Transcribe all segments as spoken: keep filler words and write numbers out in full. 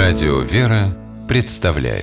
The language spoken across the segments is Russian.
Радио «Вера» представляет.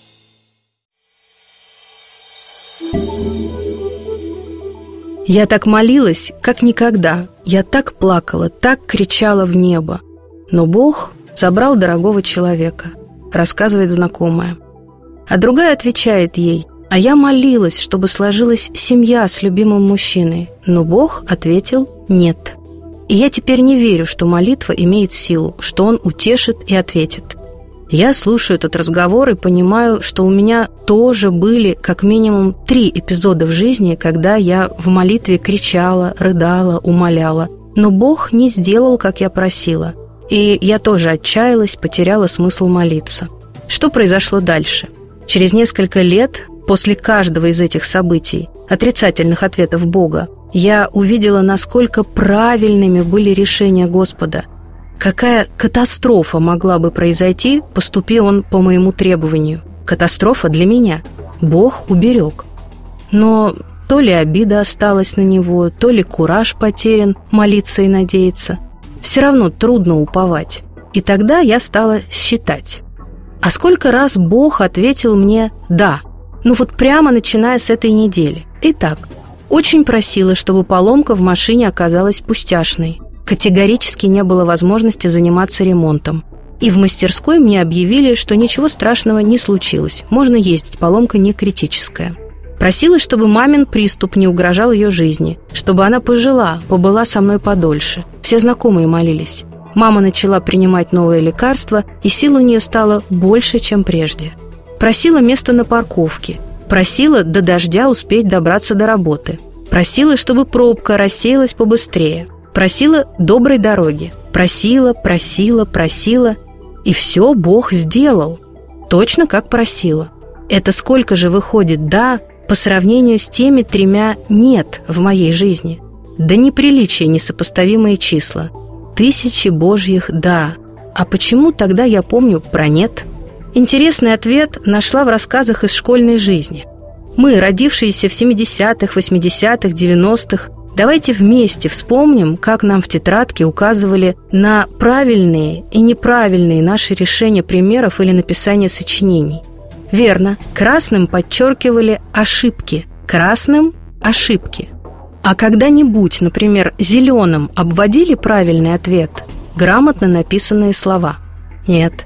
Я так молилась, как никогда. Я так плакала, так кричала в небо. Но Бог забрал дорогого человека, рассказывает знакомая. А другая отвечает ей: а я молилась, чтобы сложилась семья с любимым мужчиной. Но Бог ответил: нет. И я теперь не верю, что молитва имеет силу, что Он утешит и ответит. Я слушаю этот разговор и понимаю, что у меня тоже были как минимум три эпизода в жизни, когда я в молитве кричала, рыдала, умоляла. Но Бог не сделал, как я просила. И я тоже отчаялась, потеряла смысл молиться. Что произошло дальше? Через несколько лет, после каждого из этих событий, отрицательных ответов Бога, я увидела, насколько правильными были решения Господа. Какая катастрофа могла бы произойти, поступи Он по моему требованию. Катастрофа для меня. Бог уберег. Но то ли обида осталась на Него, то ли кураж потерян молиться и надеяться. Все равно трудно уповать. И тогда я стала считать. А сколько раз Бог ответил мне «да». Ну вот прямо начиная с этой недели. Итак, очень просила, чтобы поломка в машине оказалась пустяшной. Категорически не было возможности заниматься ремонтом. И в мастерской мне объявили, что ничего страшного не случилось. Можно ездить, поломка не критическая. Просила, чтобы мамин приступ не угрожал ее жизни, чтобы она пожила, побыла со мной подольше. Все знакомые молились. Мама начала принимать новые лекарства, и сил у нее стало больше, чем прежде. Просила место на парковке. Просила до дождя успеть добраться до работы. Просила, чтобы пробка рассеялась побыстрее. Просила доброй дороги. Просила, просила, просила. И все Бог сделал. Точно как просила. Это сколько же выходит «да» по сравнению с теми тремя «нет» в моей жизни? Да неприличие несопоставимые числа. Тысячи Божьих «да». А почему тогда я помню про «нет»? Интересный ответ нашла в рассказах из школьной жизни. Мы, родившиеся в семидесятых, восьмидесятых, девяностых, давайте вместе вспомним, как нам в тетрадке указывали на правильные и неправильные наши решения примеров или написания сочинений. Верно, красным подчеркивали ошибки, красным – ошибки. А когда-нибудь, например, зеленым обводили правильный ответ, грамотно написанные слова? Нет.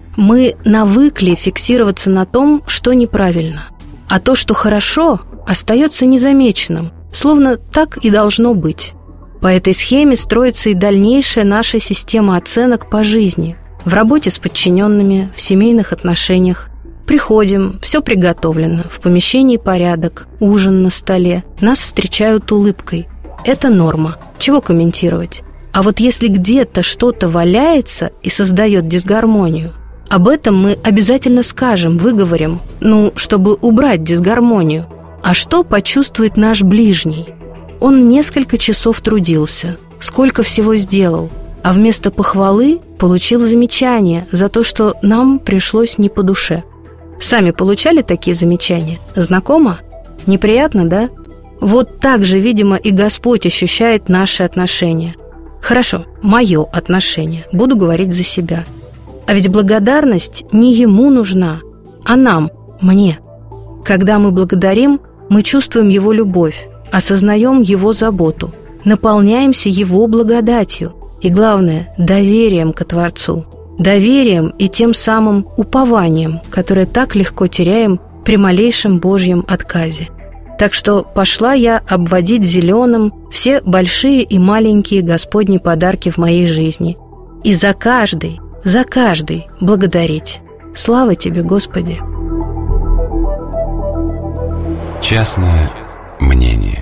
Мы навыкли фиксироваться на том, что неправильно. А то, что хорошо, остается незамеченным, словно так и должно быть. По этой схеме строится и дальнейшая наша система оценок по жизни. В работе с подчиненными, в семейных отношениях. Приходим, все приготовлено, в помещении порядок, ужин на столе. Нас встречают улыбкой. Это норма. Чего комментировать? А вот если где-то что-то валяется и создает дисгармонию, об этом мы обязательно скажем, выговорим, ну, чтобы убрать дисгармонию. А что почувствует наш ближний? Он несколько часов трудился, сколько всего сделал, а вместо похвалы получил замечание за то, что нам пришлось не по душе. Сами получали такие замечания? Знакомо? Неприятно, да? Вот так же, видимо, и Господь ощущает наши отношения. Хорошо, мое отношение. Буду говорить за себя. А ведь благодарность не Ему нужна, а нам, мне. Когда мы благодарим, мы чувствуем Его любовь, осознаем Его заботу, наполняемся Его благодатью и, главное, доверием ко Творцу. Доверием и тем самым упованием, которое так легко теряем при малейшем Божьем отказе. Так что пошла я обводить зеленым все большие и маленькие Господни подарки в моей жизни. И за каждый, за каждый благодарить. Слава Тебе, Господи! Частное мнение.